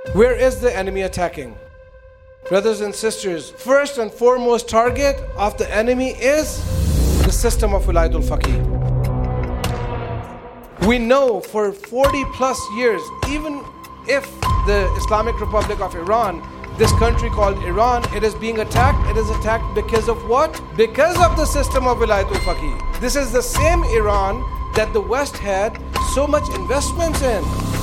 Where is the enemy attacking? Brothers and sisters, first and foremost target of the enemy is the system of Wilayatul Faqih. We know for 40 plus years, even if the Islamic Republic of Iran, this country called Iran, it is being attacked. It is attacked because of what? Because of the system of Wilayatul Faqih. This is the same Iran that the West had so much investments in.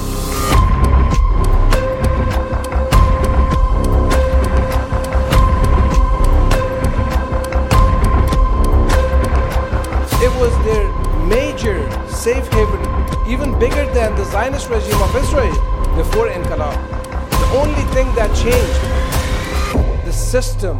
It was their major safe haven, even bigger than the Zionist regime of Israel before Inqilab. The only thing that changed, the system.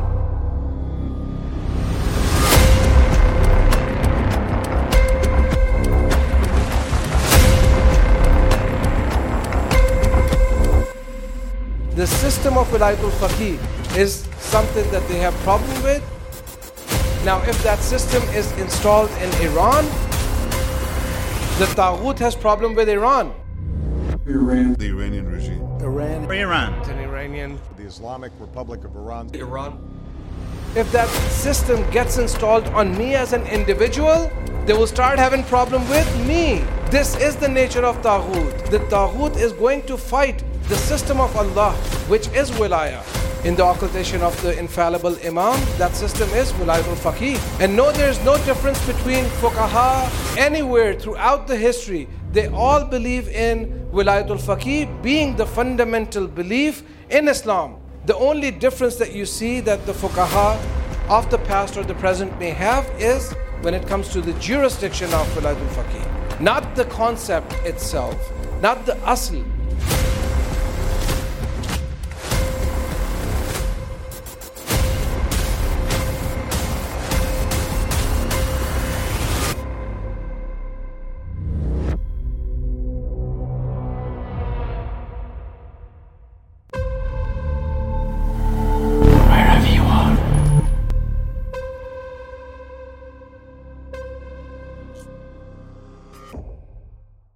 The system of Wilayatul Faqih is something that they have problem with. Now, if that system is installed in Iran, the Taghut has problem with Iran. Iran. The Iranian regime. Iran. It's an Iranian. The Islamic Republic of Iran. Iran. If that system gets installed on me as an individual, they will start having problem with me. This is the nature of Taghut. The Taghut is going to fight the system of Allah, which is Wilaya. In the occultation of the infallible Imam, that system is Wilayatul Faqih. And no, there is no difference between Fuqaha anywhere throughout the history. They all believe in Wilayatul Faqih being the fundamental belief in Islam. The only difference that you see that the Fuqaha of the past or the present may have is when it comes to the jurisdiction of Wilayatul Faqih. Not the concept itself, not the asl,